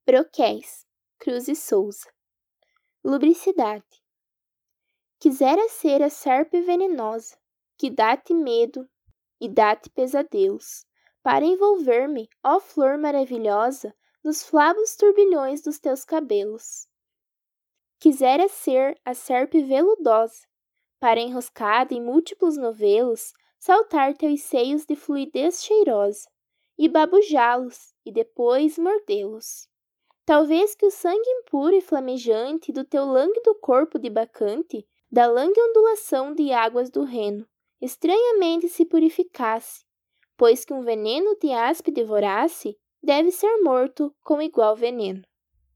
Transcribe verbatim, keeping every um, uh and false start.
Broquéis, Cruz e Souza. Lubricidade. Quisera ser a serpe venenosa, que dá-te medo e dá-te pesadelos, para envolver-me, ó flor maravilhosa, nos flávos turbilhões dos teus cabelos. Quisera ser a serpe veludosa, para enroscada em múltiplos novelos, saltar teus seios de fluidez cheirosa, e babujá-los, e depois mordê-los. Talvez que o sangue impuro e flamejante do teu lânguido corpo de bacante, da langue ondulação de águas do Reno, estranhamente se purificasse, pois que um veneno te áspide vorace, deve ser morto com igual veneno.